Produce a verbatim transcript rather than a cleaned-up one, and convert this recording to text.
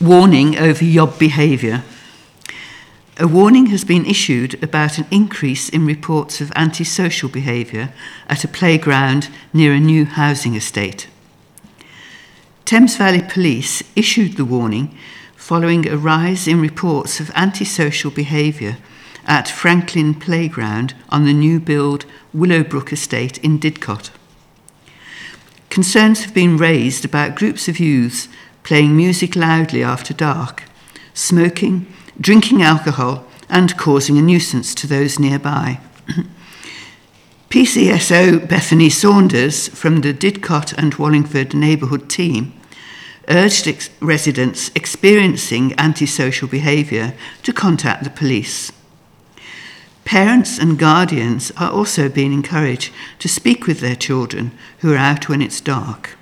warning over yob behaviour. A warning has been issued about an increase in reports of antisocial behaviour at a playground near a new housing estate. Thames Valley Police issued the warning following a rise in reports of antisocial behaviour at Franklin Playground on the new build Willowbrook estate in Didcot. Concerns have been raised about groups of youths playing music loudly after dark, smoking, drinking alcohol, and causing a nuisance to those nearby. P C S O Bethany Saunders from the Didcot and Wallingford neighbourhood team urged ex- residents experiencing antisocial behaviour to contact the police. Parents and guardians are also being encouraged to speak with their children who are out when it's dark.